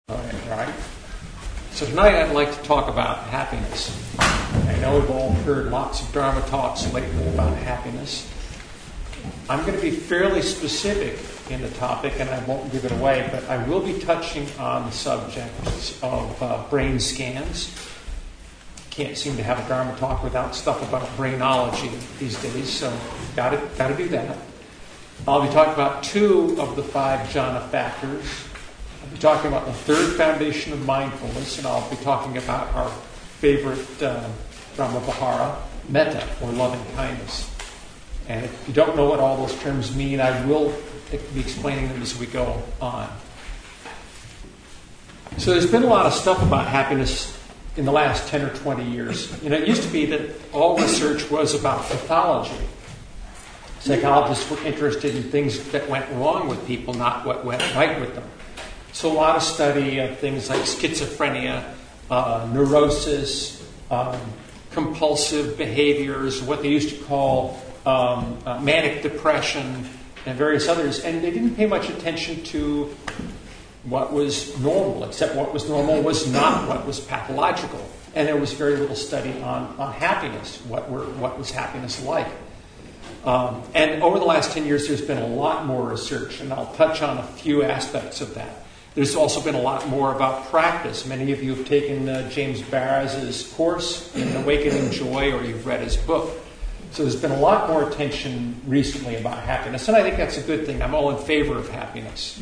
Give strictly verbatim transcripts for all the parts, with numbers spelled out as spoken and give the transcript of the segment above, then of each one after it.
All right, right. So tonight I'd like to talk about happiness. I know we've all heard lots of Dharma talks lately about happiness. I'm going to be fairly specific in the topic, and I won't give it away, but I will be touching on the subject of uh, brain scans. Can't seem to have a Dharma talk without stuff about brainology these days, so got to got to do that. I'll be talking about two of the five jhana factors. I'll be talking about the third foundation of mindfulness, and I'll be talking about our favorite uh, Brahmavihara, metta, or loving kindness. And if you don't know what all those terms mean, I will be explaining them as we go on. So there's been a lot of stuff about happiness in the last ten or twenty years. You know, it used to be that all research was about pathology. Psychologists were interested in things that went wrong with people, not what went right with them. So a lot of study of things like schizophrenia, uh, neurosis, um, compulsive behaviors, what they used to call um, uh, manic depression, and various others. And they didn't pay much attention to what was normal, except what was normal was not what was pathological. And there was very little study on, on happiness, what were what was happiness like. Um, and over the last ten years, there's been a lot more research, and I'll touch on a few aspects of that. There's also been a lot more about practice. Many of you have taken uh, James Baraz's course in Awakening Joy, or you've read his book. So there's been a lot more attention recently about happiness, and I think that's a good thing. I'm all in favor of happiness.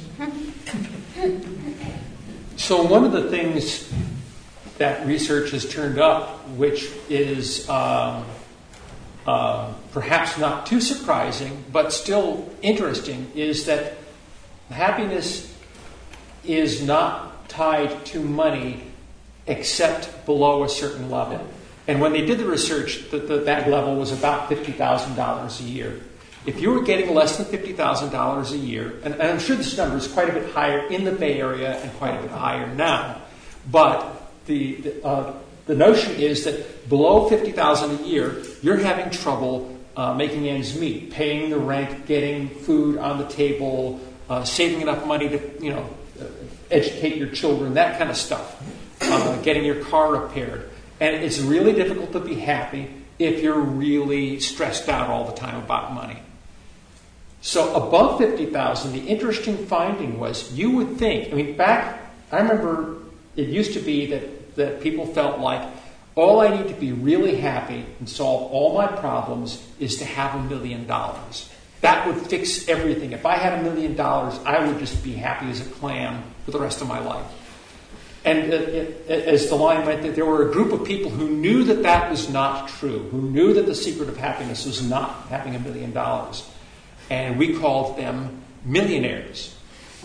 So one of the things that research has turned up, which is um, uh, perhaps not too surprising, but still interesting, is that happiness is not tied to money except below a certain level. And when they did the research, the, the, that level was about fifty thousand dollars a year. If you were getting less than fifty thousand dollars a year, and, and I'm sure this number is quite a bit higher in the Bay Area and quite a bit higher now, but the the, uh, the notion is that below fifty thousand dollars a year, you're having trouble uh, making ends meet, paying the rent, getting food on the table, uh, saving enough money to, you know, uh, educate your children, that kind of stuff, uh, getting your car repaired. And it's really difficult to be happy if you're really stressed out all the time about money. So above fifty thousand dollars, the interesting finding was you would think, I mean, back, I remember it used to be that, that people felt like all I need to be really happy and solve all my problems is to have a million dollars. That would fix everything. If I had a million dollars, I would just be happy as a clam for the rest of my life. And it, it, as the line went, that there were a group of people who knew that that was not true, who knew that the secret of happiness was not having a million dollars. And we called them millionaires.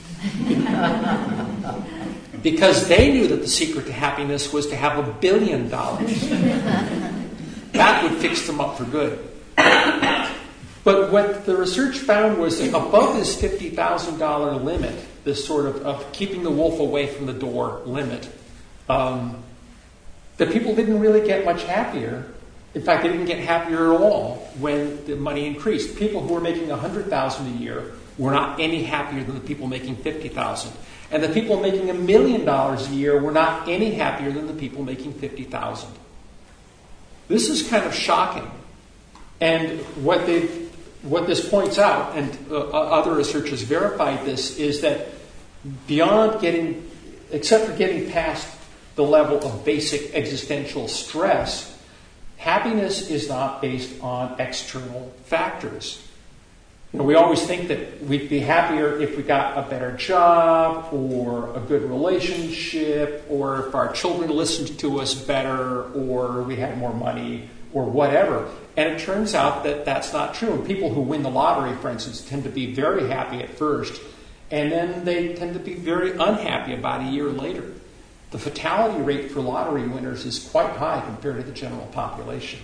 Because they knew that the secret to happiness was to have a billion dollars. That would fix them up for good. But what the research found was that above this fifty thousand dollars limit, this sort of, of keeping the wolf away from the door limit, um, that people didn't really get much happier. In fact, they didn't get happier at all when the money increased. People who were making one hundred thousand dollars a year were not any happier than the people making fifty thousand dollars. And the people making a million dollars a year were not any happier than the people making fifty thousand dollars. This is kind of shocking. And what they What this points out, and uh, other research has verified this, is that beyond getting, except for getting past the level of basic existential stress, happiness is not based on external factors. You know, we always think that we'd be happier if we got a better job, or a good relationship, or if our children listened to us better, or we had more money, or whatever. And it turns out that that's not true. And people who win the lottery, for instance, tend to be very happy at first, and then they tend to be very unhappy about a year later. The fatality rate for lottery winners is quite high compared to the general population.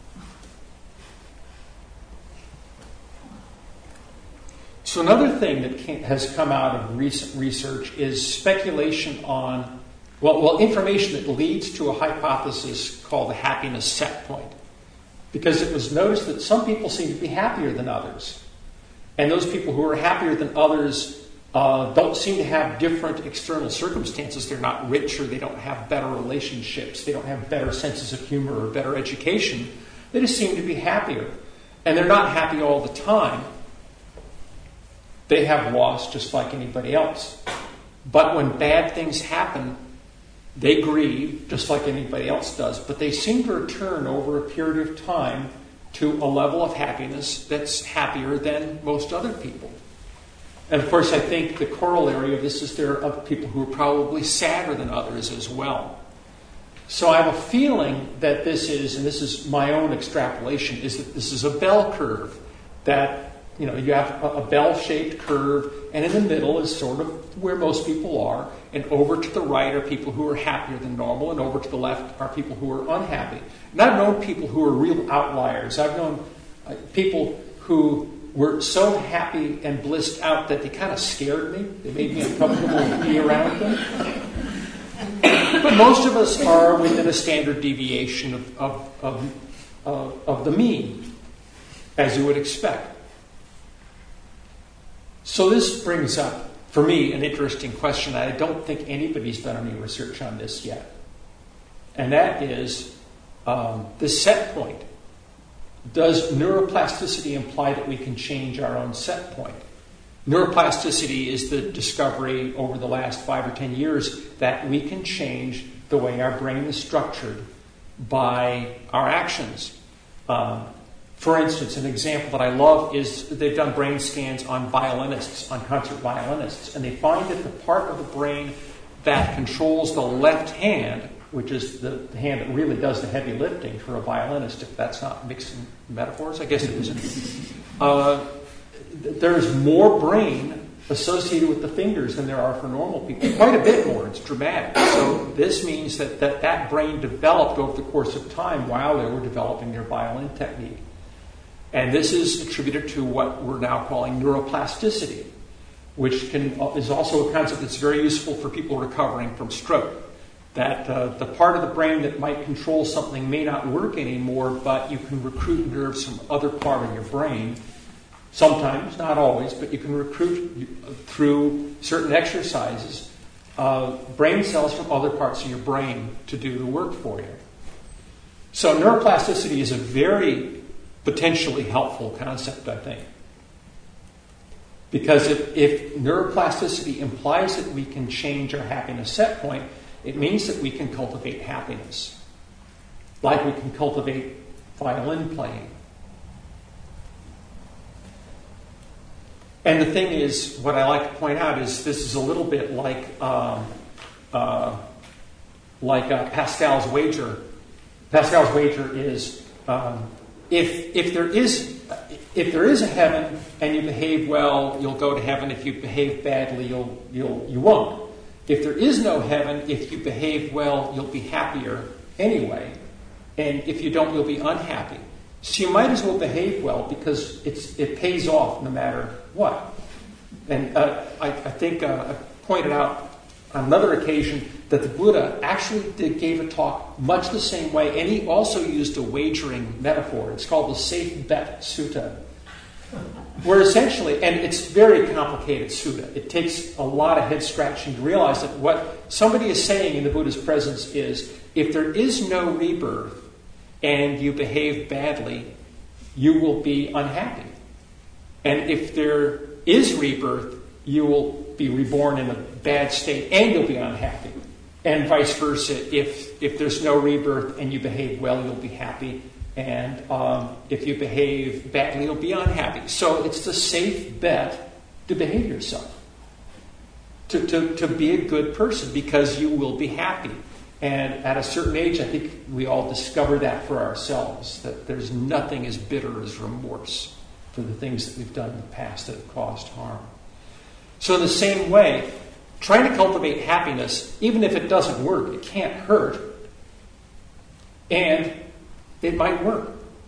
So another thing that can, has come out of recent research is speculation on, well, well, information that leads to a hypothesis called the happiness set point. Because it was noticed that some people seem to be happier than others. And those people who are happier than others uh, don't seem to have different external circumstances. They're not richer. They don't have better relationships. They don't have better senses of humor or better education. They just seem to be happier. And they're not happy all the time. They have loss just like anybody else. But when bad things happen, they grieve just like anybody else does. But they seem to return over a period of time to a level of happiness that's happier than most other people. And of course, I think the corollary of this is there are other people who are probably sadder than others as well. So I have a feeling that this is, and this is my own extrapolation, is that this is a bell curve. That, you know, you have a, a bell-shaped curve, and in the middle is sort of where most people are, and over to the right are people who are happier than normal, and over to the left are people who are unhappy. And I've known people who are real outliers. I've known uh, people who were so happy and blissed out that they kind of scared me. They made me uncomfortable to be around them. But most of us are within a standard deviation of, of, of, uh, of the mean, as you would expect. So this brings up, for me, an interesting question. I don't think anybody's done any research on this yet. And that is um, the set point. Does neuroplasticity imply that we can change our own set point? Neuroplasticity is the discovery over the last five or ten years that we can change the way our brain is structured by our actions. Um, for instance, an example that I love is they've done brain scans on violinists, on concert violinists, and they find that the part of the brain that controls the left hand, which is the, the hand that really does the heavy lifting for a violinist, if that's not mixing metaphors, I guess it isn't. Uh, there's more brain associated with the fingers than there are for normal people. Quite a bit more. It's dramatic. So this means that that, that brain developed over the course of time while they were developing their violin technique. And this is attributed to what we're now calling neuroplasticity, which can is also a concept that's very useful for people recovering from stroke. That uh, the part of the brain that might control something may not work anymore, but you can recruit nerves from other part of your brain. Sometimes, not always, but you can recruit through certain exercises uh, brain cells from other parts of your brain to do the work for you. So neuroplasticity is a very potentially helpful concept, I think. Because if, if neuroplasticity implies that we can change our happiness set point, it means that we can cultivate happiness. Like we can cultivate violin playing. And the thing is, what I like to point out is this is a little bit like um, uh, like uh, Pascal's wager. Pascal's wager is um, if if there is if there is a heaven and you behave well, you'll go to heaven. If you behave badly, you'll you'll you won't. If there is no heaven, if you behave well, you'll be happier anyway, and if you don't, you'll be unhappy. So you might as well behave well because it's it pays off no matter what. And uh, I, I think uh, I pointed out on another occasion that the Buddha actually did, gave a talk much the same way, and he also used a wagering metaphor. It's called the Safe Bet Sutta, where essentially, and it's very complicated sutta. It takes a lot of head scratching to realize that what somebody is saying in the Buddha's presence is, if there is no rebirth and you behave badly, you will be unhappy. And if there is rebirth, you will be reborn in a bad state and you'll be unhappy. And vice versa, if if there's no rebirth and you behave well, you'll be happy. And um, if you behave badly, you'll be unhappy. So it's the safe bet to behave yourself, to, to, to be a good person, because you will be happy. And at a certain age, I think we all discover that for ourselves, that there's nothing as bitter as remorse for the things that we've done in the past that have caused harm. So in the same way, trying to cultivate happiness, even if it doesn't work, it can't hurt. And it might work.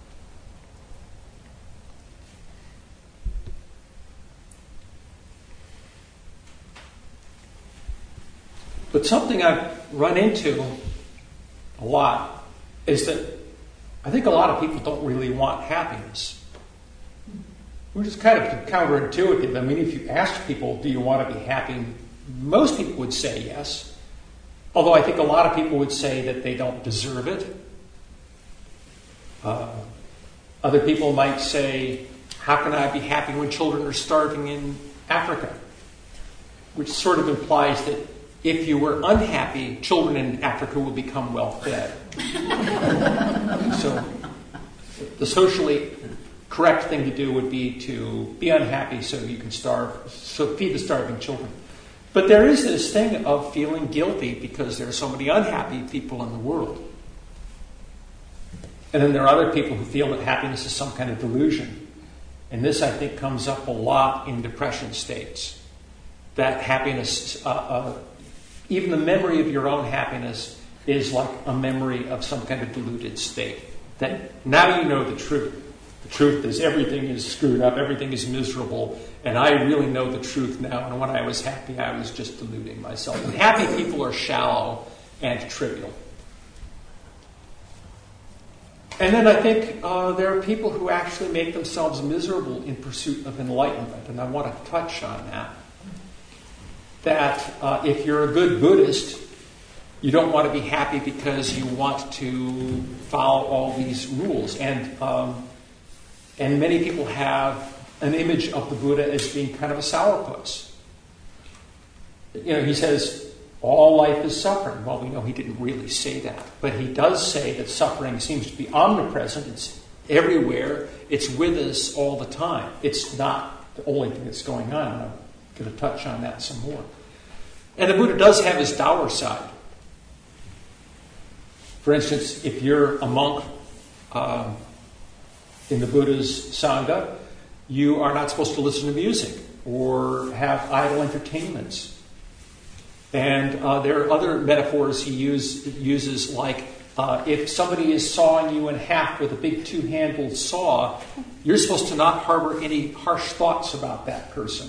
But something I've run into a lot is that I think a lot of people don't really want happiness. which is kind of counterintuitive. I mean, if you ask people, do you want to be happy? Most people would say yes. Although I think a lot of people would say that they don't deserve it. Uh, other people might say, how can I be happy when children are starving in Africa? Which sort of implies that if you were unhappy, children in Africa would become well-fed. So the socially correct thing to do would be to be unhappy so you can starve, so feed the starving children. But there is this thing of feeling guilty because there are so many unhappy people in the world. And then there are other people who feel that happiness is some kind of delusion. And this, I think, comes up a lot in depression states. That happiness, uh, uh, even the memory of your own happiness is like a memory of some kind of deluded state. That now you know the truth. The truth is everything is screwed up, everything is miserable, and I really know the truth now. And when I was happy, I was just deluding myself. And happy people are shallow and trivial. And then I think uh, there are people who actually make themselves miserable in pursuit of enlightenment, and I want to touch on that. That uh, if you're a good Buddhist, you don't want to be happy because you want to follow all these rules. And um, and many people have an image of the Buddha as being kind of a sourpuss. You know, he says, all life is suffering. Well, we know he didn't really say that. But he does say that suffering seems to be omnipresent. It's everywhere. It's with us all the time. It's not the only thing that's going on. I'm going to touch on that some more. And the Buddha does have his dour side. For instance, if you're a monk uh, in the Buddha's Sangha, you are not supposed to listen to music or have idle entertainments. And uh, there are other metaphors he use, uses, like uh, if somebody is sawing you in half with a big two-handled saw, you're supposed to not harbor any harsh thoughts about that person.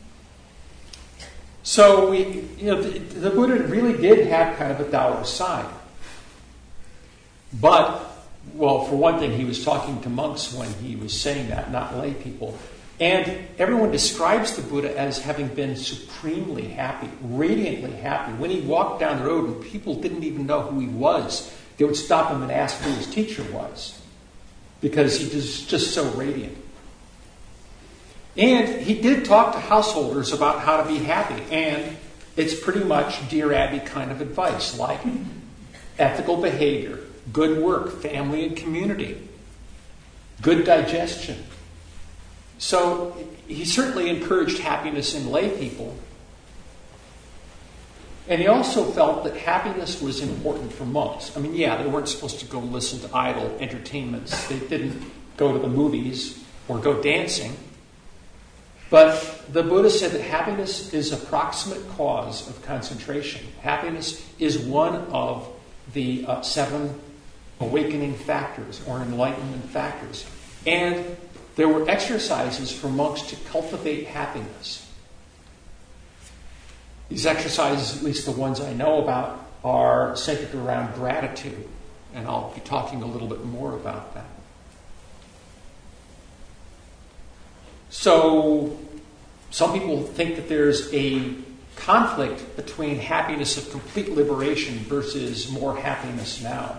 So we, you know, the, the Buddha really did have kind of a dour side. But, well, for one thing, he was talking to monks when he was saying that, not lay people. And everyone describes the Buddha as having been supremely happy, radiantly happy. When he walked down the road and people didn't even know who he was, they would stop him and ask who his teacher was, because he was just so radiant. And he did talk to householders about how to be happy, and it's pretty much Dear Abby kind of advice, like ethical behavior, good work, family and community, good digestion. So he certainly encouraged happiness in lay people. And he also felt that happiness was important for monks. I mean, yeah, they weren't supposed to go listen to idle entertainments. They didn't go to the movies or go dancing. But the Buddha said that happiness is a proximate cause of concentration. Happiness is one of the uh, seven awakening factors or enlightenment factors. And there were exercises for monks to cultivate happiness. These exercises, at least the ones I know about, are centered around gratitude. And I'll be talking a little bit more about that. So, some people think that there's a conflict between happiness of complete liberation versus more happiness now.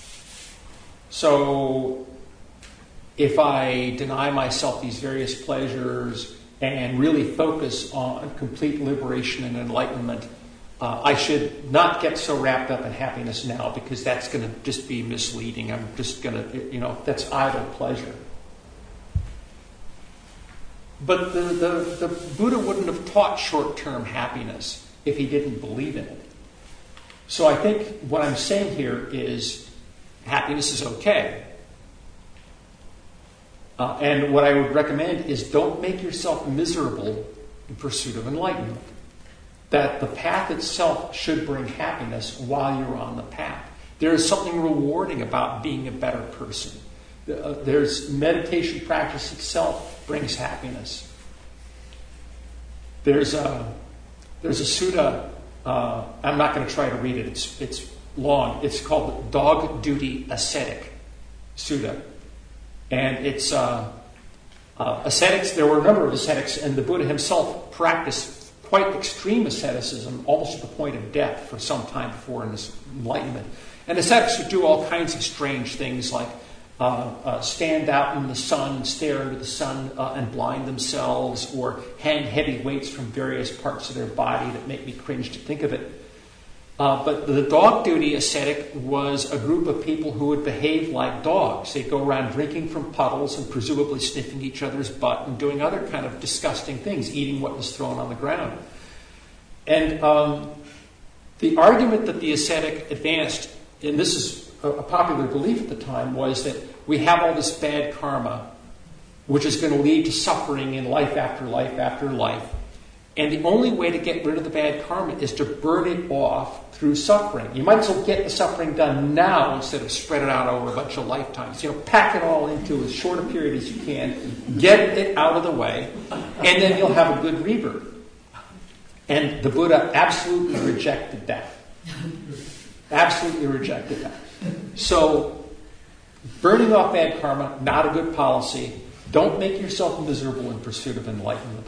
So, if I deny myself these various pleasures and really focus on complete liberation and enlightenment, uh, I should not get so wrapped up in happiness now, because that's going to just be misleading. I'm just going to, you know, that's idle pleasure. But the, the, the Buddha wouldn't have taught short-term happiness if he didn't believe in it. So I think what I'm saying here is happiness is okay. Uh, and what I would recommend is don't make yourself miserable in pursuit of enlightenment. That the path itself should bring happiness while you're on the path. There is something rewarding about being a better person. Uh, there's meditation practice itself brings happiness. There's a there's a sutta. Uh, I'm not going to try to read it. It's it's long. It's called the Dog Duty Ascetic Sutta. And it's uh, Uh, ascetics, there were a number of ascetics, and the Buddha himself practiced quite extreme asceticism, almost to the point of death, for some time before his enlightenment. And ascetics would do all kinds of strange things, like uh, uh, stand out in the sun, stare into the sun, uh, and blind themselves, or hang heavy weights from various parts of their body that make me cringe to think of it. Uh, but the dog duty ascetic was a group of people who would behave like dogs. They'd go around drinking from puddles and presumably sniffing each other's butt and doing other kind of disgusting things, eating what was thrown on the ground. And um, the argument that the ascetic advanced, and this is a, a popular belief at the time, was that we have all this bad karma, which is going to lead to suffering in life after life after life. And the only way to get rid of the bad karma is to burn it off through suffering. You might as well get the suffering done now instead of spread it out over a bunch of lifetimes. You know, pack it all into as short a period as you can, get it out of the way, and then you'll have a good rebirth. And the Buddha absolutely rejected that. Absolutely rejected that. So, burning off bad karma, not a good policy. Don't make yourself miserable in pursuit of enlightenment.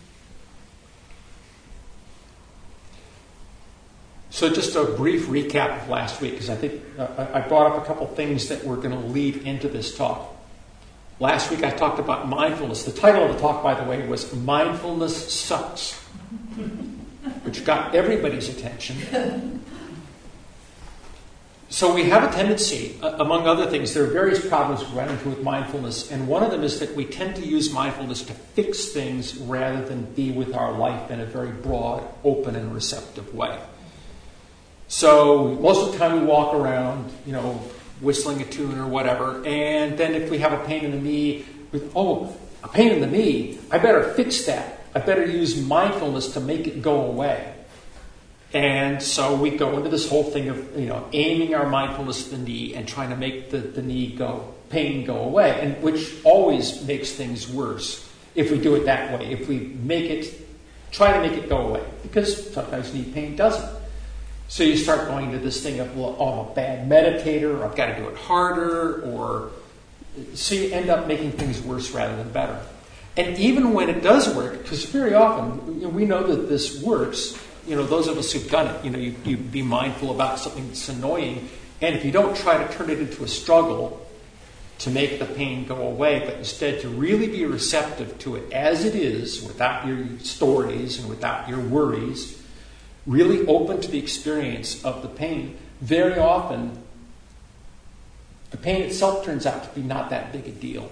So just a brief recap of last week, because I think uh, I brought up a couple things that were going to lead into this talk. Last week I talked about mindfulness. The title of the talk, by the way, was Mindfulness Sucks, which got everybody's attention. So we have a tendency, uh, among other things, there are various problems we run into with mindfulness, and one of them is that we tend to use mindfulness to fix things rather than be with our life in a very broad, open, and receptive way. So most of the time we walk around, you know, whistling a tune or whatever, and then if we have a pain in the knee, with, oh, a pain in the knee, I better fix that. I better use mindfulness to make it go away. And so we go into this whole thing of, you know, aiming our mindfulness at the knee and trying to make the, the knee go, pain go away, and which always makes things worse if we do it that way, if we make it, try to make it go away, because sometimes knee pain doesn't. So you start going to this thing of, well, oh, I'm a bad meditator, or I've got to do it harder, or so you end up making things worse rather than better. And even when it does work, because very often you know, we know that this works, you know, those of us who've done it, you know, you, you be mindful about something that's annoying, and if you don't try to turn it into a struggle to make the pain go away, but instead to really be receptive to it as it is, without your stories and without your worries, really open to the experience of the pain, very often the pain itself turns out to be not that big a deal.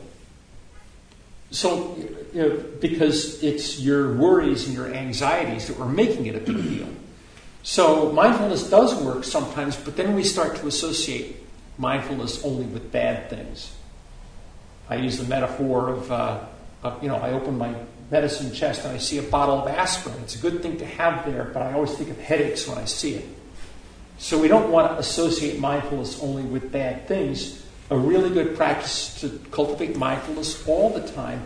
So, you know, because it's your worries and your anxieties that were making it a big deal. So mindfulness does work sometimes, but then we start to associate mindfulness only with bad things. I use the metaphor of, uh, of you know, I open my medicine chest and I see a bottle of aspirin. It's a good thing to have there, but I always think of headaches when I see it. So we don't want to associate mindfulness only with bad things. A really good practice to cultivate mindfulness all the time,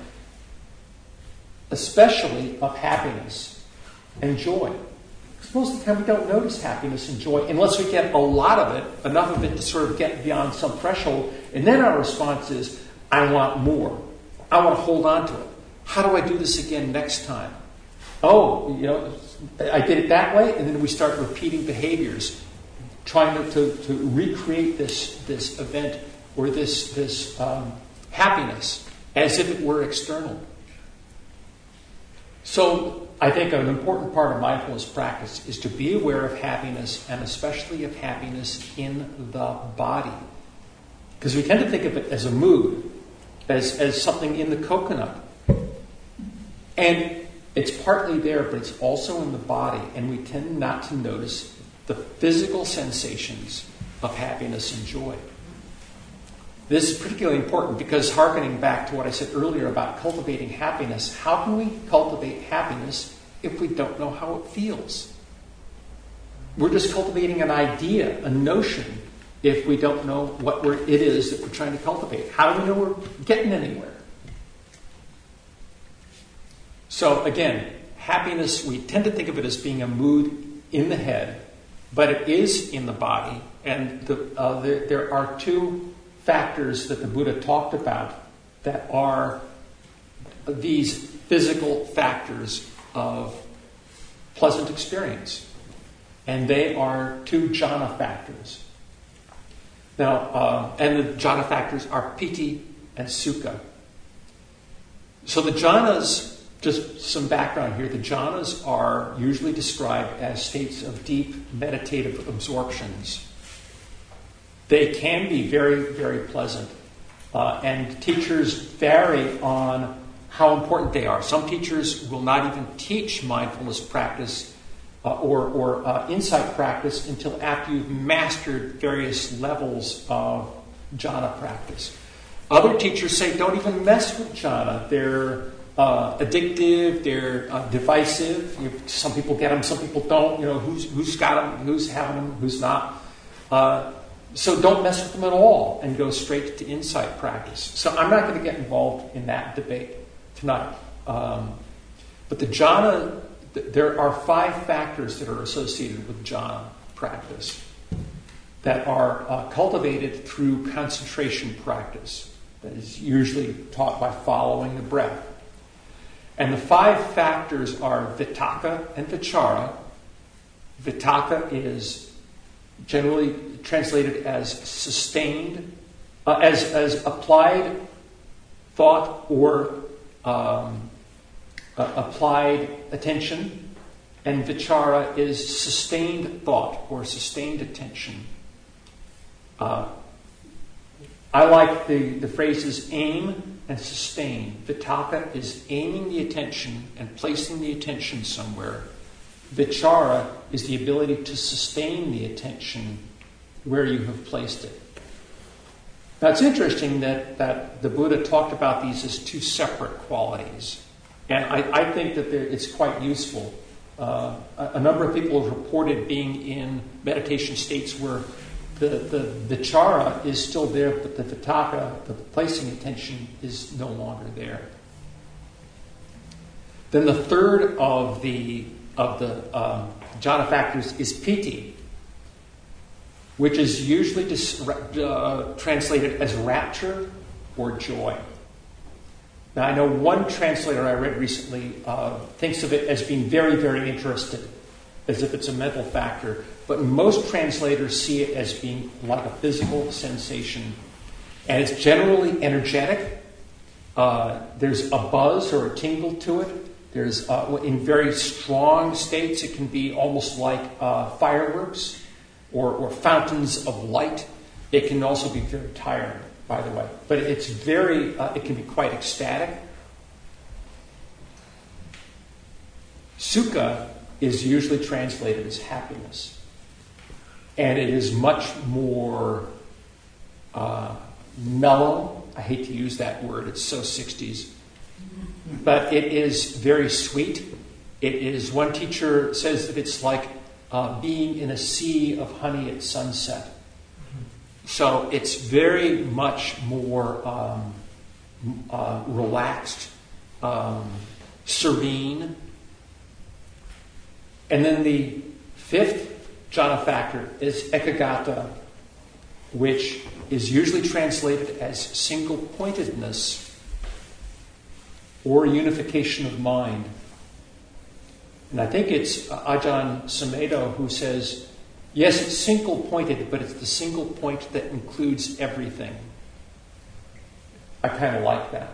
especially of happiness and joy. Because most of the time we don't notice happiness and joy unless we get a lot of it, enough of it to sort of get beyond some threshold. And then our response is, I want more. I want to hold on to it. How do I do this again next time? Oh, you know, I did it that way, and then we start repeating behaviors, trying to, to, to recreate this, this event or this, this um, happiness as if it were external. So I think an important part of mindfulness practice is to be aware of happiness, and especially of happiness in the body. Because we tend to think of it as a mood, as, as something in the coconut. And it's partly there, but it's also in the body, and we tend not to notice the physical sensations of happiness and joy. This is particularly important because, hearkening back to what I said earlier about cultivating happiness, how can we cultivate happiness if we don't know how it feels? We're just cultivating an idea, a notion, if we don't know what we're, it is that we're trying to cultivate. How do we know we're getting anywhere? So again, happiness, we tend to think of it as being a mood in the head, but it is in the body. And the, uh, there, there are two factors that the Buddha talked about that are these physical factors of pleasant experience. And they are two jhana factors. Now, uh, and the jhana factors are piti and sukha. So the jhanas, just some background here, the jhanas are usually described as states of deep meditative absorptions. They can be very, very pleasant. Uh, and teachers vary on how important they are. Some teachers will not even teach mindfulness practice uh, or, or uh, insight practice until after you've mastered various levels of jhana practice. Other teachers say don't even mess with jhana. They're uh, addictive, they're uh, divisive. You, some people get them, some people don't. You know, who's, who's got them, who's having them, who's not. Uh, So don't mess with them at all and go straight to insight practice. So I'm not going to get involved in that debate tonight. Um, but the jhana, th- there are five factors that are associated with jhana practice that are uh, cultivated through concentration practice. That is usually taught by following the breath. And the five factors are vitakka and vichara. Vitakka is generally translated as sustained, uh, as, as applied thought or um, uh, applied attention, and vichara is sustained thought or sustained attention. Uh, I like the, the phrases aim and sustain. Vitakka is aiming the attention and placing the attention somewhere. Vichara is the ability to sustain the attention where you have placed it. Now it's interesting that, that the Buddha talked about these as two separate qualities. And I, I think that it's quite useful. Uh, a, a number of people have reported being in meditation states where the, the vichara is still there, but the vitakka, the placing attention, is no longer there. Then the third of the of the um, jhana factors is piti, which is usually dis- uh, translated as rapture or joy. Now, I know one translator I read recently uh, thinks of it as being very, very interested, as if it's a mental factor. But most translators see it as being like a physical sensation. And it's generally energetic. Uh, there's a buzz or a tingle to it. There's, uh, in very strong states, it can be almost like uh, fireworks or, or fountains of light. It can also be very tiring, by the way. But it's very, uh, it can be quite ecstatic. Sukha is usually translated as happiness. And it is much more uh, mellow. I hate to use that word. It's so sixties. But it is very sweet. It is, one teacher says that it's like uh, being in a sea of honey at sunset. So it's very much more um, uh, relaxed, um, serene. And then the fifth jhana factor is ekaggata, which is usually translated as single-pointedness or unification of mind. And I think it's Ajahn Sumedho who says, yes, it's single-pointed, but it's the single point that includes everything. I kind of like that.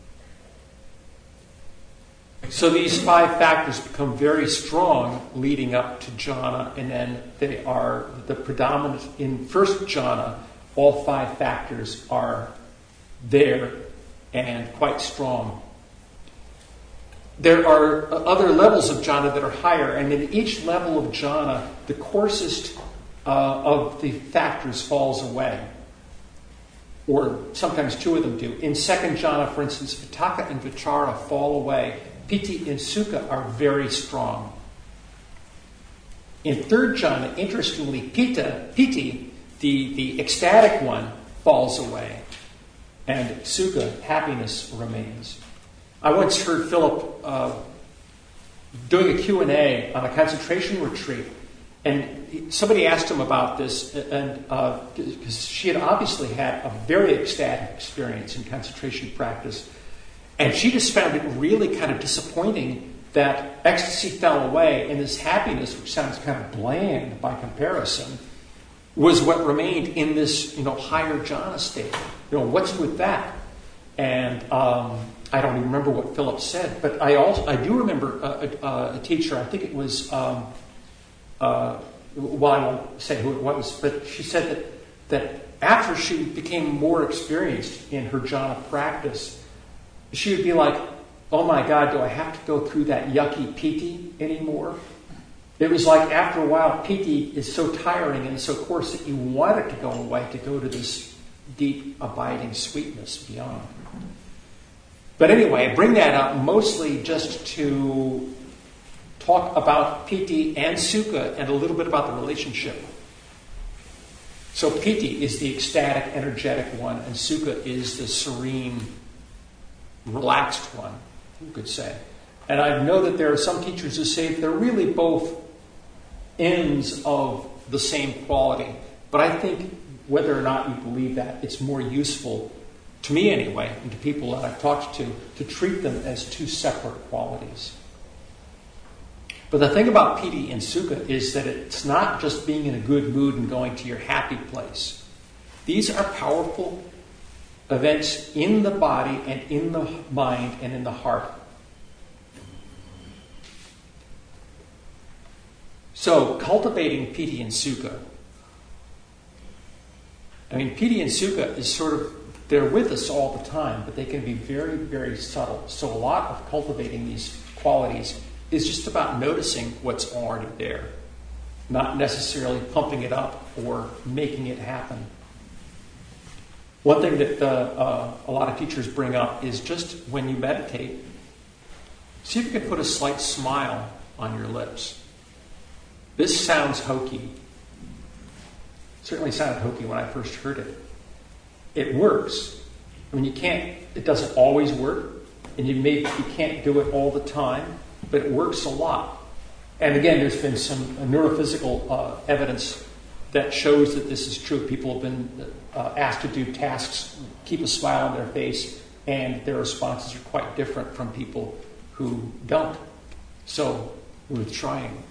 So these five factors become very strong leading up to jhana, and then they are the predominant. In first jhana, all five factors are there and quite strong. There are other levels of jhana that are higher, and in each level of jhana, the coarsest uh, of the factors falls away. Or sometimes two of them do. In second jhana, for instance, vitakka and vichara fall away. Piti and sukha are very strong. In third jhana, interestingly, pita, piti, the, the ecstatic one, falls away. And sukha, happiness, remains. I once heard Philip uh, doing a Q and A on a concentration retreat, and somebody asked him about this, and uh, because she had obviously had a very ecstatic experience in concentration practice, And she just found it really kind of disappointing that ecstasy fell away and this happiness, which sounds kind of bland by comparison, was what remained in this, you know, higher jhana state. You know, what's with that? And um, I don't even remember what Philip said, but I also I do remember a, a, a teacher. I think it was um, uh, well, I won't say who it was, but she said that that after she became more experienced in her jhana practice, she would be like, "Oh my God, do I have to go through that yucky piti anymore?" It was like after a while, piti is so tiring and so coarse that you want it to go away to go to this deep, abiding sweetness beyond. But anyway, I bring that up mostly just to talk about piti and sukha and a little bit about the relationship. So piti is the ecstatic, energetic one, and sukha is the serene, relaxed one, you could say. And I know that there are some teachers who say that they're really both ends of the same quality. But I think whether or not you believe that, it's more useful, to me anyway, and to people that I've talked to, to treat them as two separate qualities. But the thing about piti and sukha is that it's not just being in a good mood and going to your happy place. These are powerful events in the body and in the mind and in the heart. So, cultivating piti and sukha. I mean, piti and sukha is sort of, they're with us all the time, but they can be very, very subtle. So a lot of cultivating these qualities is just about noticing what's already there, not necessarily pumping it up or making it happen. One thing that uh, uh, a lot of teachers bring up is just when you meditate, see if you can put a slight smile on your lips. This sounds hokey. It certainly sounded hokey when I first heard it. It works. I mean, you can't, it doesn't always work, and you may you can't do it all the time, but it works a lot. And again, there's been some neurophysical uh, evidence that shows that this is true. People have been uh, asked to do tasks, keep a smile on their face, and their responses are quite different from people who don't. So, worth trying.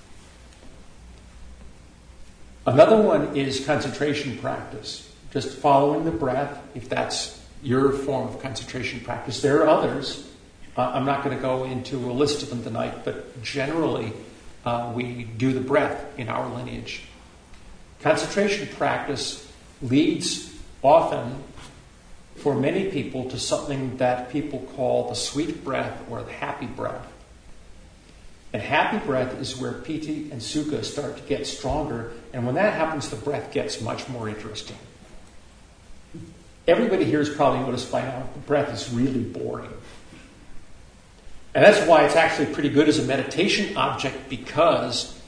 Another one is concentration practice. Just following the breath, if that's your form of concentration practice. There are others. Uh, I'm not going to go into a list of them tonight, but generally uh, we do the breath in our lineage. Concentration practice leads often, for many people, to something that people call the sweet breath or the happy breath. And happy breath is where piti and sukha start to get stronger, and when that happens, the breath gets much more interesting. Everybody here has probably noticed by now the breath is really boring. And that's why it's actually pretty good as a meditation object, because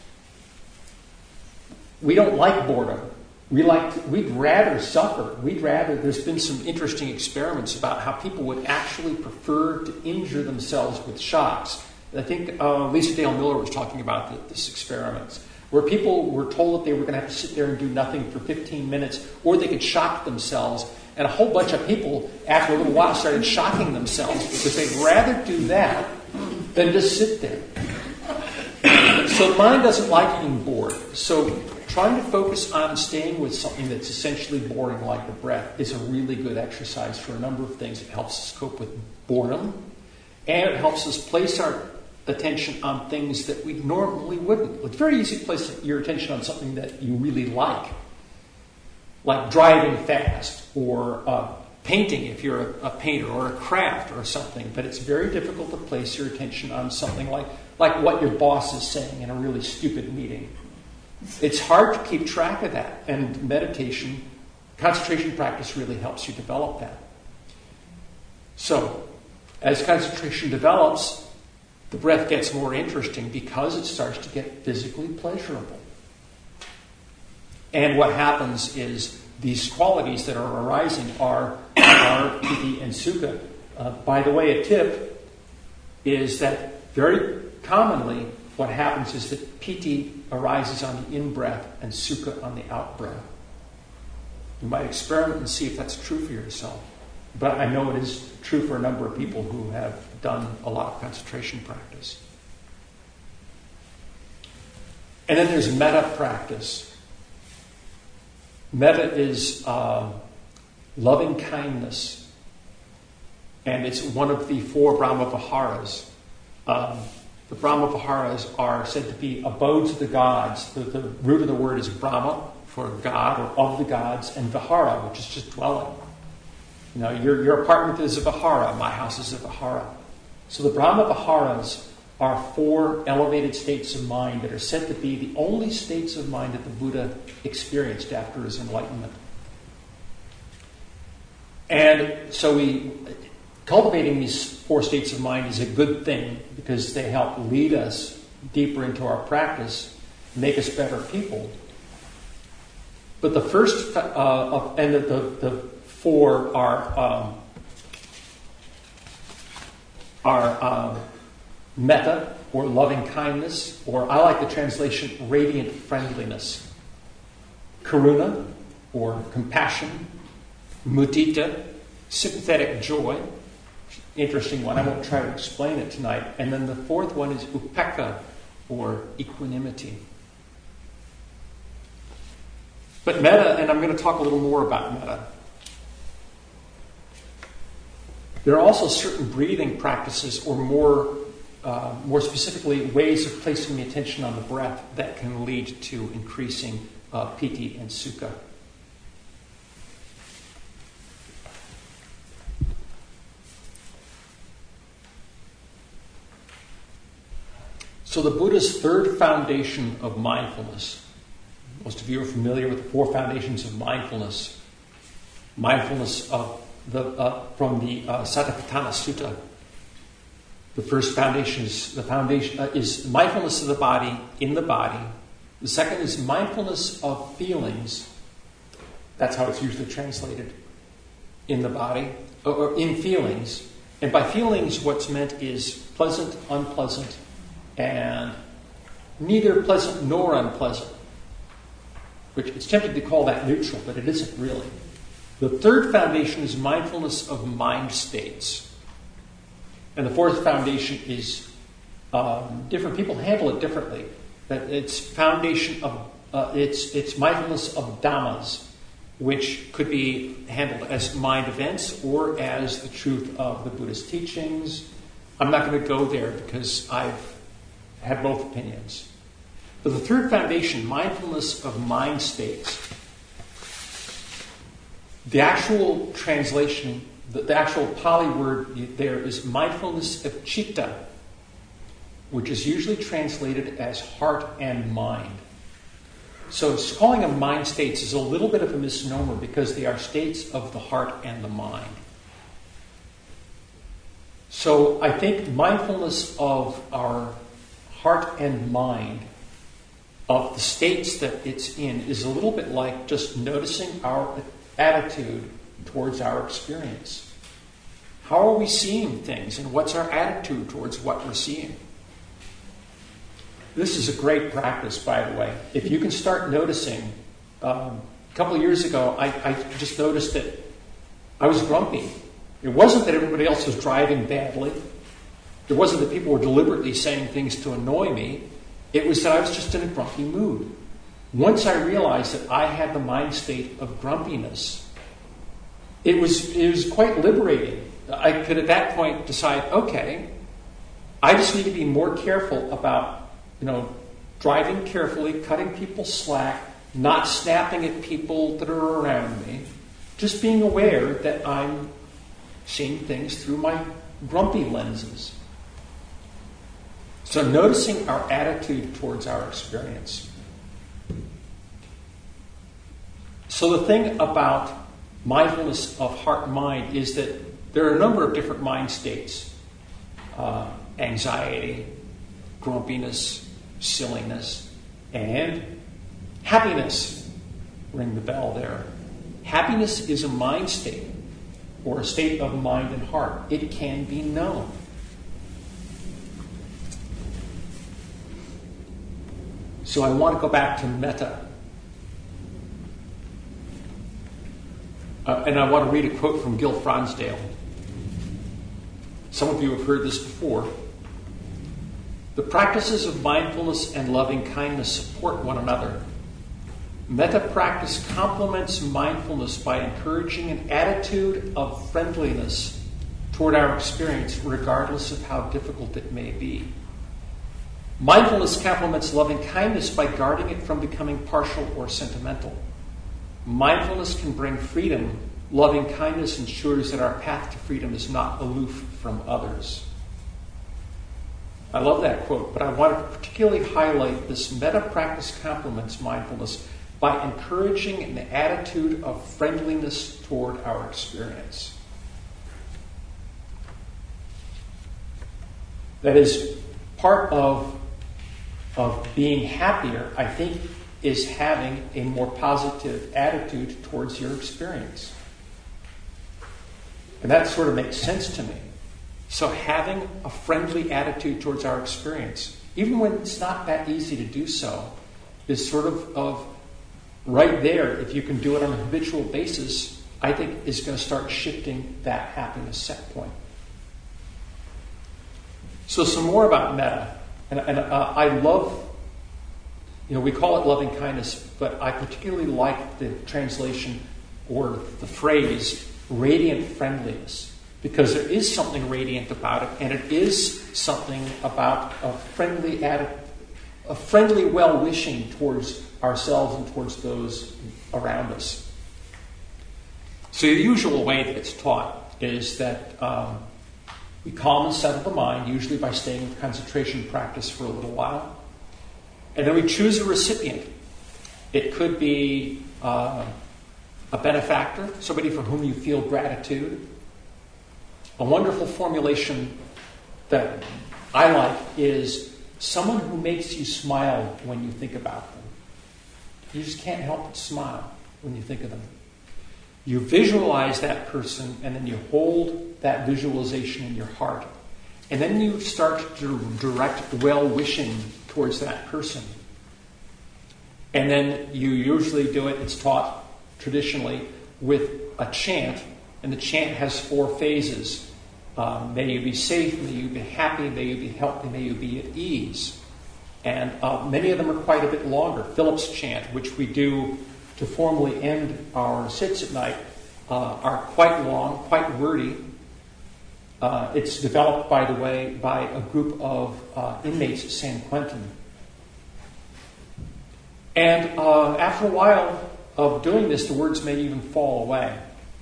we don't like boredom. We like to, we'd rather suffer. We'd rather, there's been some interesting experiments about how people would actually prefer to injure themselves with shocks. I think uh, Lisa Dale Miller was talking about the, this experiment, where people were told that they were going to have to sit there and do nothing for fifteen minutes, or they could shock themselves. And a whole bunch of people, after a little while, started shocking themselves because they'd rather do that than just sit there. So mind doesn't like being bored. So trying to focus on staying with something that's essentially boring, like the breath, is a really good exercise for a number of things. It helps us cope with boredom, and it helps us place our attention on things that we normally wouldn't. It's very easy to place your attention on something that you really like, like driving fast, or uh, painting if you're a, a painter, or a craft or something. But it's very difficult to place your attention on something like, like what your boss is saying in a really stupid meeting. It's hard to keep track of that, and meditation, concentration practice really helps you develop that. So, as concentration develops, the breath gets more interesting because it starts to get physically pleasurable. And what happens is these qualities that are arising are, are piti and sukha. Uh, by the way, a tip is that very commonly what happens is that piti arises on the in-breath and sukha on the out-breath. You might experiment and see if that's true for yourself. but I know it is true for a number of people who have done a lot of concentration practice. And then there's metta practice. Metta is uh, loving kindness, and it's one of the four Brahma-viharas. Um, the Brahma-viharas are said to be abodes of the gods. The, the root of the word is Brahma, for God, or of the gods, and Vihara, which is just dwelling. You know, your, your apartment is a Vihara, my house is a Vihara. So the Brahma-viharas are four elevated states of mind that are said to be the only states of mind that the Buddha experienced after his enlightenment. And so we, cultivating these four states of mind is a good thing because they help lead us deeper into our practice, make us better people. But the first, uh, of, and the, the, the four are um, are um, metta, or loving kindness, or I like the translation radiant friendliness. Karuna, or compassion. Mudita, sympathetic joy. Interesting one. I won't try to explain it tonight. And then the fourth one is upekkha, or equanimity. But metta, and I'm going to talk a little more about metta. There are also certain breathing practices, or more, uh, more specifically, ways of placing the attention on the breath that can lead to increasing uh, piti and sukha. So the Buddha's third foundation of mindfulness. Most of you are familiar with the four foundations of mindfulness. Mindfulness of the uh, from the uh, Satipatthana Sutta. The first foundation is the foundation uh, is mindfulness of the body in the body. The second is mindfulness of feelings. That's how it's usually translated, in the body or, or in feelings. And by feelings, what's meant is pleasant, unpleasant, and neither pleasant nor unpleasant. Which it's tempting to call that neutral, but it isn't really. The third foundation is mindfulness of mind states. And the fourth foundation is um, different people handle it differently. But it's foundation of uh, it's it's mindfulness of dhammas, which could be handled as mind events or as the truth of the Buddha's teachings. I'm not going to go there because I've had both opinions. But the third foundation, mindfulness of mind states. The actual translation, the, the actual Pali word there is mindfulness of citta, which is usually translated as heart and mind. So calling them mind states is a little bit of a misnomer because they are states of the heart and the mind. So I think mindfulness of our heart and mind, of the states that it's in, is a little bit like just noticing our attitude towards our experience. How are we seeing things, and what's our attitude towards what we're seeing? This is a great practice, by the way. If you can start noticing, um, a couple of years ago, I, I just noticed that I was grumpy. It wasn't that everybody else was driving badly. It wasn't that people were deliberately saying things to annoy me. It was that I was just in a grumpy mood. Once I realized that I had the mind state of grumpiness, it was it was quite liberating. I could at that point decide, okay, I just need to be more careful about, you know, driving carefully, cutting people slack, not snapping at people that are around me, just being aware that I'm seeing things through my grumpy lenses. So noticing our attitude towards our experience. So the thing about mindfulness of heart and mind is that there are a number of different mind states. Uh, anxiety, grumpiness, silliness, and happiness. Ring the bell there. Happiness is a mind state, or a state of mind and heart. It can be known. So I want to go back to metta. Uh, and I want to read a quote from Gil Fronsdale. Some of you have heard this before. The practices of mindfulness and loving kindness support one another. Metta practice complements mindfulness by encouraging an attitude of friendliness toward our experience, regardless of how difficult it may be. Mindfulness complements loving kindness by guarding it from becoming partial or sentimental. Mindfulness can bring freedom. Loving kindness ensures that our path to freedom is not aloof from others. I love that quote, but I want to particularly highlight this metta practice complements mindfulness by encouraging an attitude of friendliness toward our experience. That is, part of, of being happier, I think, is having a more positive attitude towards your experience. And that sort of makes sense to me. So having a friendly attitude towards our experience, even when it's not that easy to do so, is sort of, of right there. If you can do it on a habitual basis, I think is going to start shifting that happiness set point. So some more about metta. And, and uh, I love, you know, we call it loving kindness, but I particularly like the translation or the phrase radiant friendliness, because there is something radiant about it, and it is something about a friendly atti- a friendly well-wishing towards ourselves and towards those around us. So the usual way that it's taught is that um, we calm and settle the mind, usually by staying in concentration practice for a little while. And then we choose a recipient. It could be uh, a benefactor, somebody for whom you feel gratitude. A wonderful formulation that I like is someone who makes you smile when you think about them. You just can't help but smile when you think of them. You visualize that person, and then you hold that visualization in your heart. And then you start to direct well-wishing towards that person. And then you usually do it, it's taught traditionally, with a chant. And the chant has four phases. Um, may you be safe, may you be happy, may you be healthy, may you be at ease. And uh, many of them are quite a bit longer. Philip's chant, which we do to formally end our sits at night, uh, are quite long, quite wordy. Uh, it's developed, by the way, by a group of uh, inmates at San Quentin. And uh, after a while of doing this, the words may even fall away.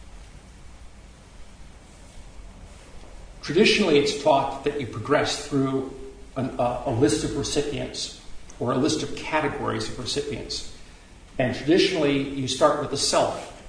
Traditionally, it's taught that you progress through an, uh, a list of recipients or a list of categories of recipients. And traditionally, you start with the self.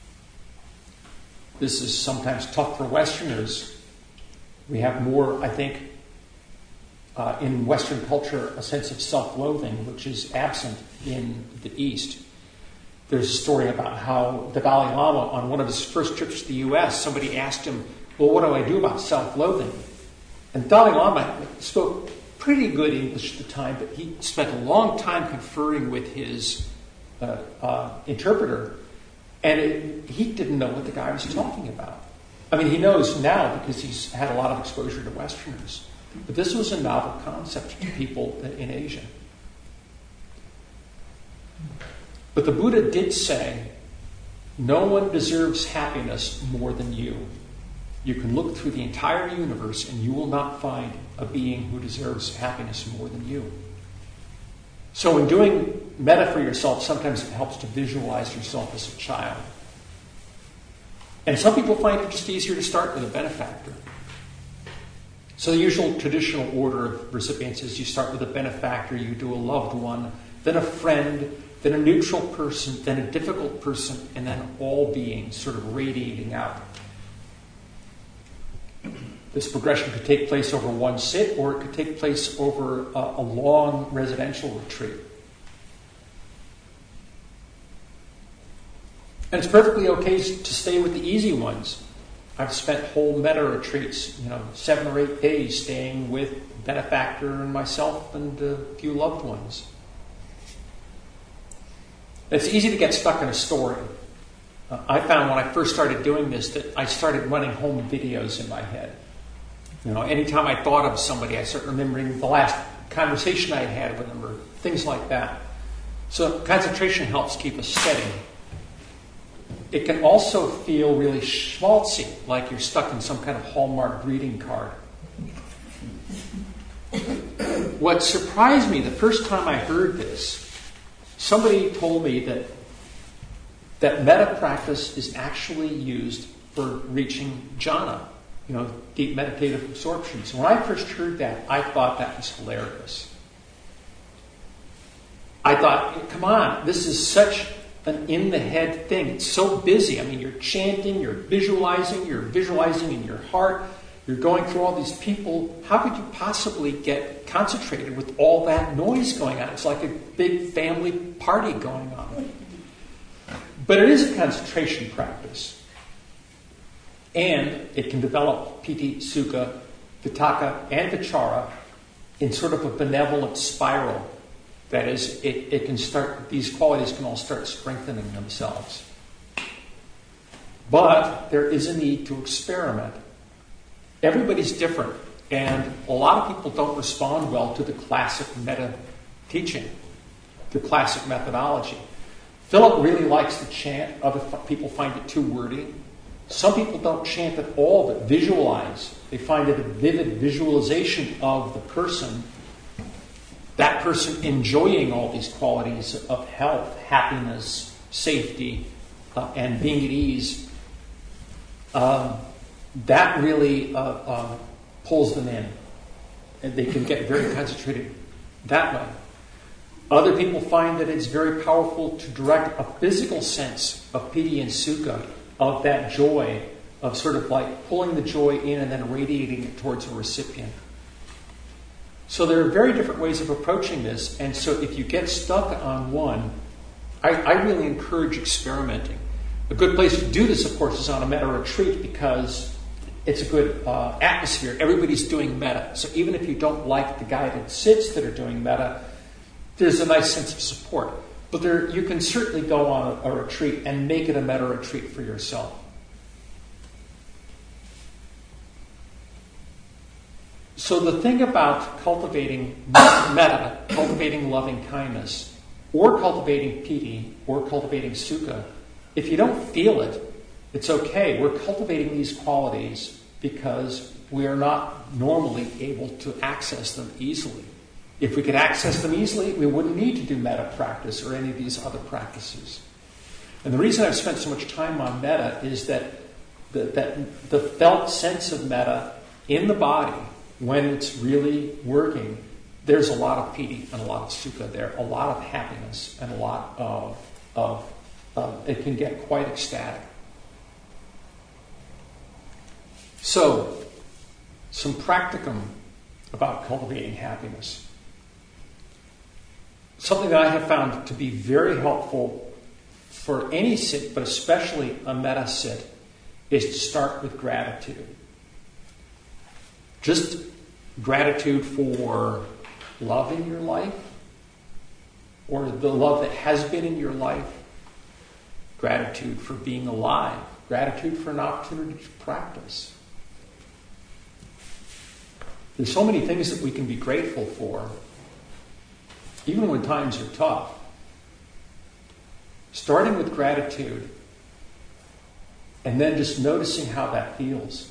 This is sometimes tough for Westerners. We have more, I think, uh, in Western culture, a sense of self-loathing, which is absent in the East. There's a story about how the Dalai Lama, on one of his first trips to the U S, somebody asked him, well, what do I do about self-loathing? And Dalai Lama spoke pretty good English at the time, but he spent a long time conferring with his uh, uh, interpreter, and it, he didn't know what the guy was talking about. I mean, he knows now because he's had a lot of exposure to Westerners. But this was a novel concept to people in Asia. But the Buddha did say, no one deserves happiness more than you. You can look through the entire universe and you will not find a being who deserves happiness more than you. So in doing metta for yourself, sometimes it helps to visualize yourself as a child. And some people find it just easier to start with a benefactor. So the usual traditional order of recipients is you start with a benefactor, you do a loved one, then a friend, then a neutral person, then a difficult person, and then all beings sort of radiating out. This progression could take place over one sit, or it could take place over a, a long residential retreat. And it's perfectly okay to stay with the easy ones. I've spent whole metta retreats, you know, seven or eight days staying with benefactor and myself and a few loved ones. It's easy to get stuck in a story. Uh, I found when I first started doing this that I started running home videos in my head. You know, anytime I thought of somebody, I start remembering the last conversation I had had with them or things like that. So concentration helps keep us steady. It can also feel really schmaltzy, like you're stuck in some kind of Hallmark greeting card. What surprised me the first time I heard this, somebody told me that that metta practice is actually used for reaching jhana, you know, deep meditative absorption. So when I first heard that, I thought that was hilarious. I thought, come on, this is such an in-the-head thing. It's so busy. I mean, you're chanting, you're visualizing, you're visualizing in your heart, you're going through all these people. How could you possibly get concentrated with all that noise going on? It's like a big family party going on. But it is a concentration practice. And it can develop piti, sukha, vitakka, and vichara in sort of a benevolent spiral. That is, it, it can start, these qualities can all start strengthening themselves. But there is a need to experiment. Everybody's different, and a lot of people don't respond well to the classic metta teaching, the classic methodology. Philip really likes to chant. Other people find it too wordy. Some people don't chant at all, but visualize. They find it a vivid visualization of the person, that person enjoying all these qualities of health, happiness, safety, uh, and being at ease. Um, that really uh, uh, pulls them in. And they can get very concentrated that way. Other people find that it's very powerful to direct a physical sense of piti and sukha, of that joy, of sort of like pulling the joy in and then radiating it towards a recipient. So there are very different ways of approaching this, and so if you get stuck on one, I, I really encourage experimenting. A good place to do this, of course, is on a metta retreat because it's a good uh, atmosphere. Everybody's doing metta. So even if you don't like the guided sits that are doing metta, there's a nice sense of support. But there, you can certainly go on a, a retreat and make it a metta retreat for yourself. So the thing about cultivating metta, cultivating loving kindness, or cultivating piti, or cultivating sukha, if you don't feel it, it's okay. We're cultivating these qualities because we are not normally able to access them easily. If we could access them easily, we wouldn't need to do metta practice or any of these other practices. And the reason I've spent so much time on metta is that the, that the felt sense of metta in the body, when it's really working, there's a lot of piti and a lot of sukha there, a lot of happiness and a lot of, of uh, it can get quite ecstatic. So, some practicum about cultivating happiness. Something that I have found to be very helpful for any sit, but especially a metta sit, is to start with gratitude. Just gratitude for love in your life, or the love that has been in your life. Gratitude for being alive. Gratitude for an opportunity to practice. There's so many things that we can be grateful for, even when times are tough. Starting with gratitude, and then just noticing how that feels.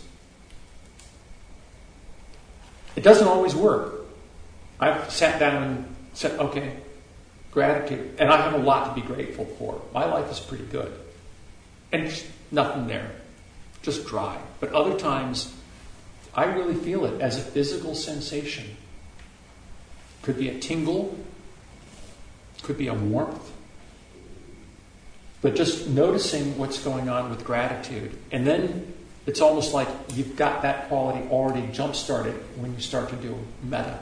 It doesn't always work. I've sat down and said, okay, gratitude. And I have a lot to be grateful for. My life is pretty good. And just nothing there. Just dry. But other times, I really feel it as a physical sensation. Could be a tingle. Could be a warmth. But just noticing what's going on with gratitude. And then it's almost like you've got that quality already jump-started when you start to do metta.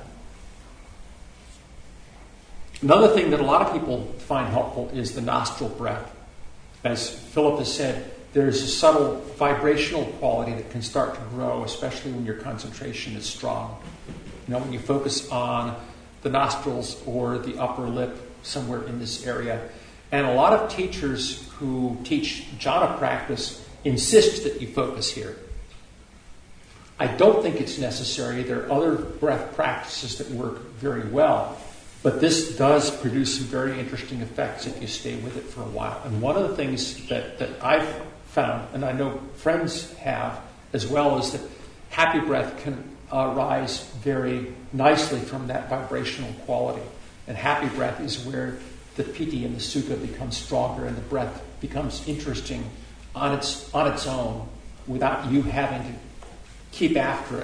Another thing that a lot of people find helpful is the nostril breath. As Philip has said, there's a subtle vibrational quality that can start to grow, especially when your concentration is strong. You know, when you focus on the nostrils or the upper lip, somewhere in this area, And a lot of teachers who teach jhana practice insist that you focus here. I don't think it's necessary. There are other breath practices that work very well. But this does produce some very interesting effects if you stay with it for a while. And one of the things that, that I've found, and I know friends have as well, is that happy breath can uh, rise very nicely from that vibrational quality. And happy breath is where the piti and the sukha become stronger and the breath becomes interesting on its on its own without you having to keep after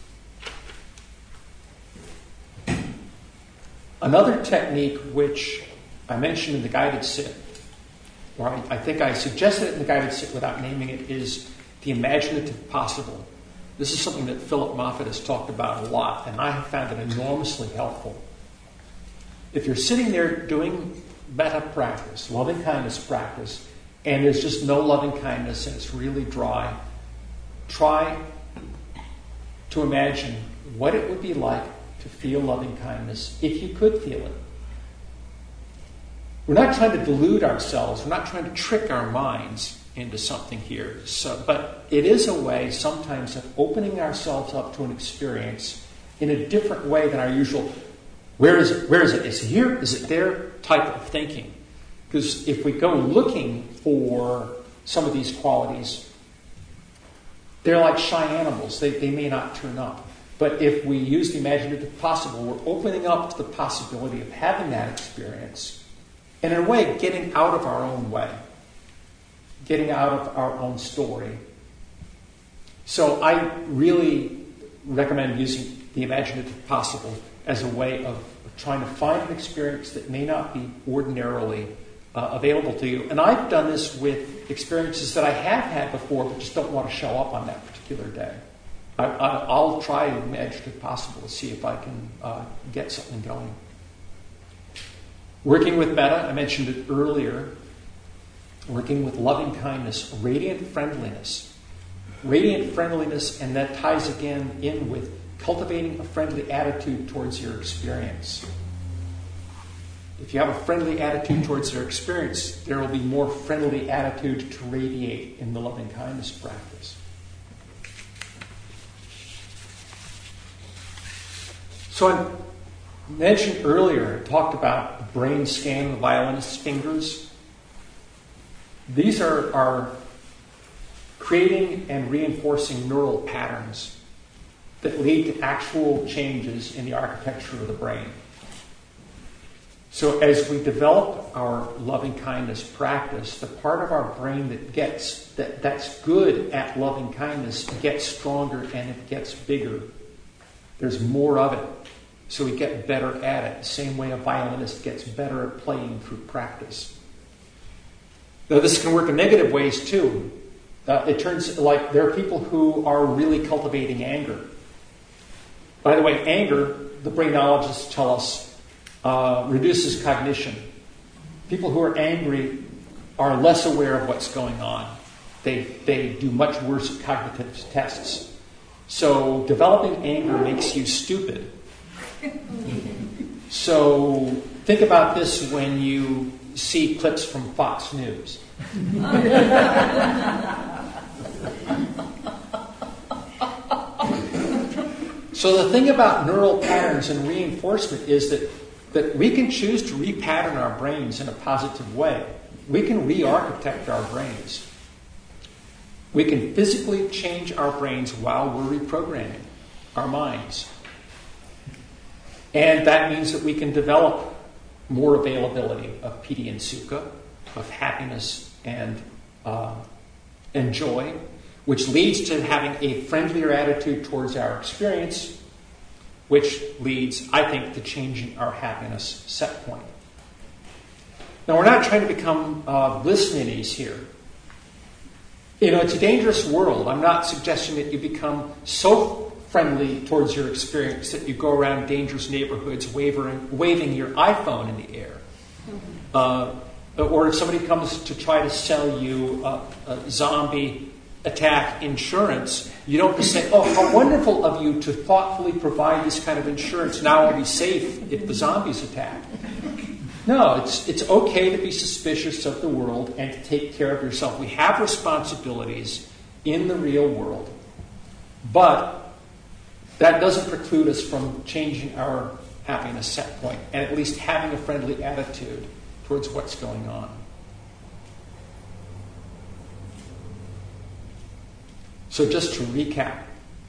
it. Another technique which I mentioned in the guided sit, or I, I think I suggested it in the guided sit without naming it, is the imaginative possible. This is something that Philip Moffitt has talked about a lot, and I have found it enormously helpful. If you're sitting there doing metta practice, loving kindness practice, and there's just no loving kindness and it's really dry, try to imagine what it would be like to feel loving kindness if you could feel it. We're not trying to delude ourselves. We're not trying to trick our minds into something here. So, but it is a way sometimes of opening ourselves up to an experience in a different way than our usual, where is it, where is it, is it here, is it there, type of thinking. Because if we go looking for some of these qualities, they're like shy animals. They, they may not turn up. But if we use the imaginative possible, we're opening up to the possibility of having that experience. And in a way, getting out of our own way. Getting out of our own story. So I really recommend using the imaginative possible as a way of trying to find an experience that may not be ordinarily uh, available to you. And I've done this with experiences that I have had before but just don't want to show up on that particular day. I, I, I'll try the imaginative possible to see if I can uh, get something going. Working with metta, I mentioned it earlier. Working with loving kindness, radiant friendliness. Radiant friendliness, and that ties again in with cultivating a friendly attitude towards your experience. If you have a friendly attitude towards your experience, there will be more friendly attitude to radiate in the loving kindness practice. So I mentioned earlier, I talked about the brain scan of the violinist's fingers. These are, are creating and reinforcing neural patterns that lead to actual changes in the architecture of the brain. So as we develop our loving kindness practice, the part of our brain that gets that, that's good at loving kindness gets stronger and it gets bigger. There's more of it. So we get better at it. The same way a violinist gets better at playing through practice. Now this can work in negative ways too. Uh, it turns like there are people who are really cultivating anger. By the way, anger, the brainologists tell us, uh, reduces cognition. People who are angry are less aware of what's going on. They they do much worse at cognitive tests. So developing anger makes you stupid. So think about this when you see clips from Fox News. So the thing about neural patterns and reinforcement is that, that we can choose to repattern our brains in a positive way. We can re-architect our brains. We can physically change our brains while we're reprogramming our minds. And that means that we can develop more availability of piti and sukha, of happiness and, uh, and joy, which leads to having a friendlier attitude towards our experience, which leads, I think, to changing our happiness set point. Now, we're not trying to become uh, bliss ninnies here. You know, it's a dangerous world. I'm not suggesting that you become so friendly towards your experience that you go around dangerous neighborhoods wavering, waving your iPhone in the air. Uh, or if somebody comes to try to sell you a, a zombie attack insurance, you don't just say, oh, how wonderful of you to thoughtfully provide this kind of insurance. Now I'll be safe if the zombies attack. No, it's it's okay to be suspicious of the world and to take care of yourself. We have responsibilities in the real world, but that doesn't preclude us from changing our happiness set point and at least having a friendly attitude towards what's going on. So just to recap.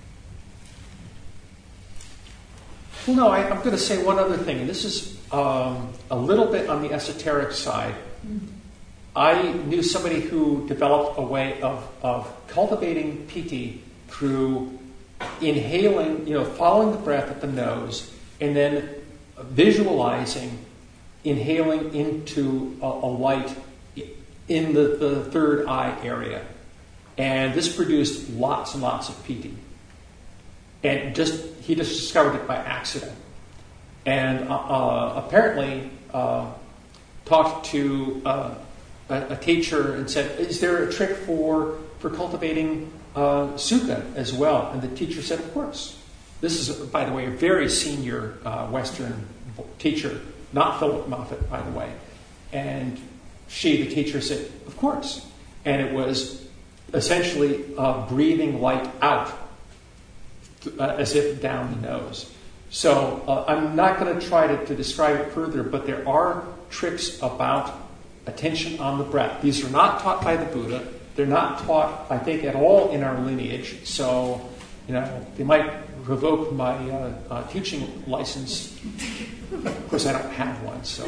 Well, no, I, I'm going to say one other thing, and this is um, a little bit on the esoteric side. I knew somebody who developed a way of, of cultivating piti through inhaling, you know, following the breath at the nose, and then visualizing inhaling into a, a light in the, the third eye area. And this produced lots and lots of piti. And just he just discovered it by accident. And uh, uh, apparently uh, talked to uh, a, a teacher and said, is there a trick for, for cultivating uh, sukha as well? And the teacher said, of course. This is, by the way, a very senior uh, Western teacher, not Philip Moffitt, by the way. And she, the teacher, said, of course. And it was essentially uh, breathing light out uh, as if down the nose. So uh, I'm not going to try to, to describe it further, but there are tricks about attention on the breath. These are not taught by the Buddha. They're not taught, I think, at all in our lineage. So, you know, they might revoke my uh, uh, teaching license. Of course, I don't have one. So,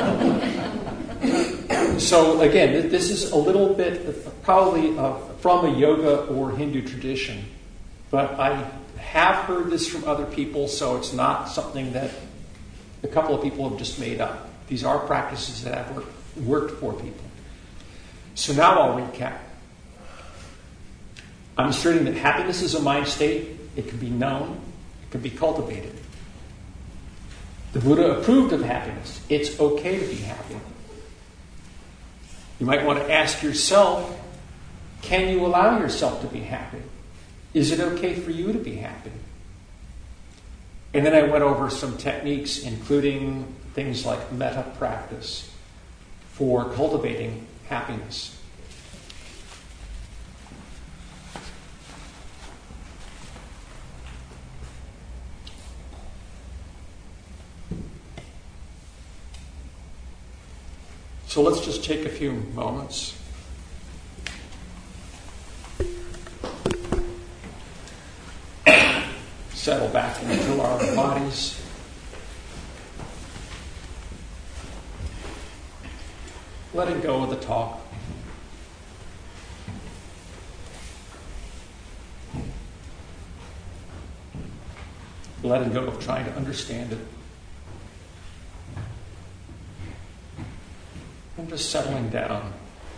so again, this is a little bit probably uh, from a yoga or Hindu tradition, but I have heard this from other people, so it's not something that a couple of people have just made up. These are practices that have worked, worked for people. So now I'll recap. I'm asserting that happiness is a mind state. It can be known. It can be cultivated. The Buddha approved of happiness. It's okay to be happy. You might want to ask yourself, can you allow yourself to be happy? Is it okay for you to be happy? And then I went over some techniques, including things like metta practice for cultivating happiness. So let's just take a few moments. Settle back into our bodies. Letting go of the talk. Letting go of trying to understand it. And just settling down.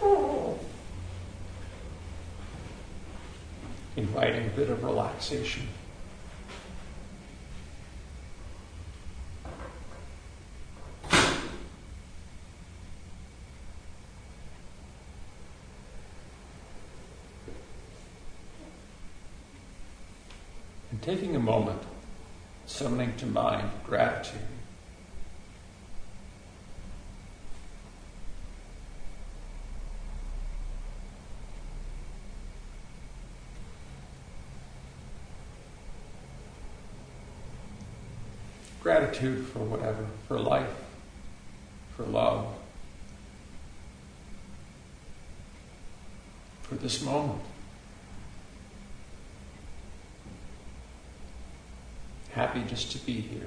Inviting a bit of relaxation. And taking a moment, summoning to mind gratitude. Gratitude for whatever, for life, for love, for this moment. Happy just to be here.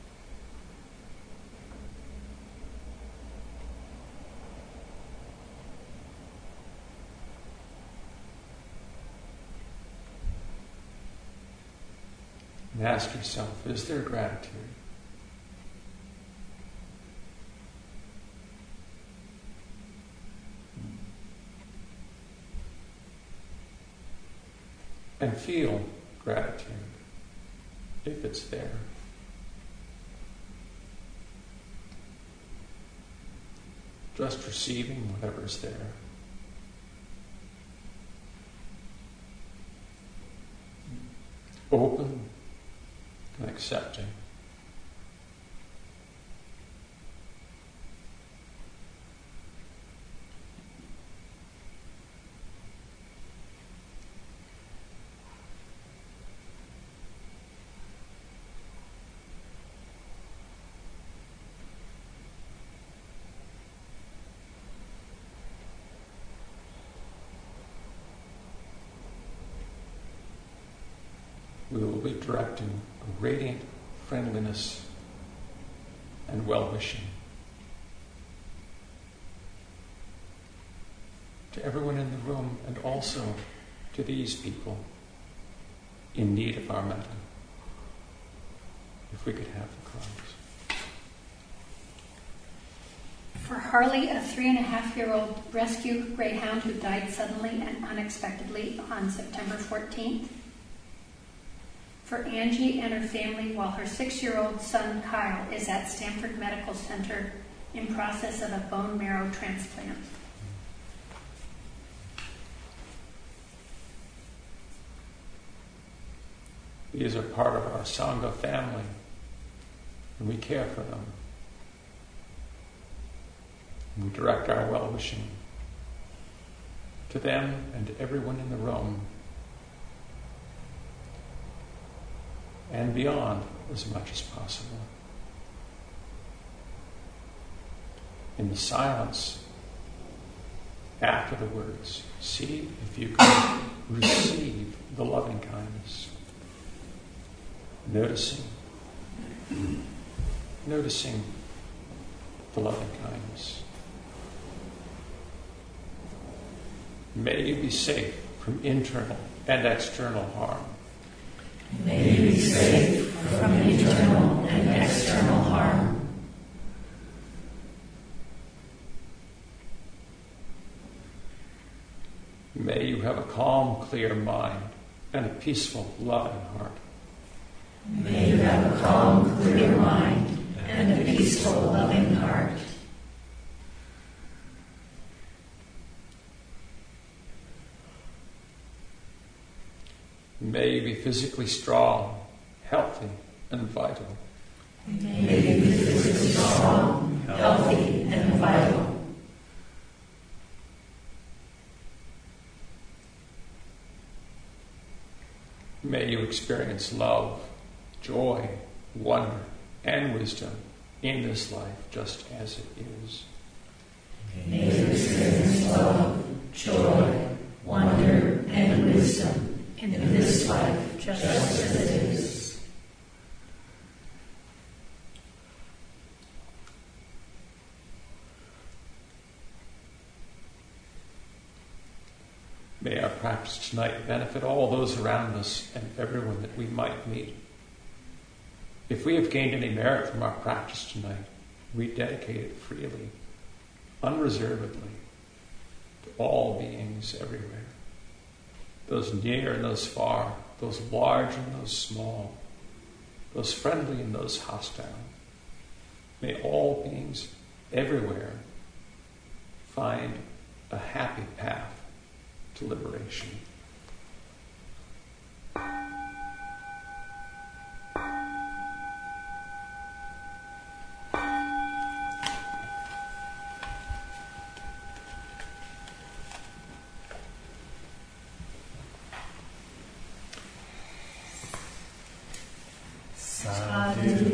And ask yourself, is there gratitude? And feel gratitude if it's there. Just receiving whatever's there. Open and accepting. will be directing a radiant friendliness and well-wishing to everyone in the room, and also to these people in need of our metta. If we could have the cards. For Harley, a three and a half year old rescue greyhound who died suddenly and unexpectedly on September fourteenth. For Angie and her family while her six-year-old son Kyle is at Stanford Medical Center in process of a bone marrow transplant. These are part of our Sangha family, and we care for them. And we direct our well-wishing to them and to everyone in the room and beyond as much as possible. In the silence after the words, see if you can receive the loving kindness. Noticing, noticing the loving kindness. May you be safe from internal and external harm. May you be safe from internal and external harm. May you have a calm, clear mind and a peaceful, loving heart. May you have a calm, clear mind and a peaceful, loving heart. May you be physically strong, healthy, and vital. May you be physically strong, healthy, and vital. May you experience love, joy, wonder, and wisdom in this life just as it is. May you experience love, joy, wonder, and wisdom in this life just as it is. May our practice tonight benefit all those around us and everyone that we might meet. If we have gained any merit from our practice tonight, we dedicate it freely, unreservedly, to all beings everywhere. Those near and those far, those large and those small, those friendly and those hostile. May all beings everywhere find a happy path to liberation. Sadhu.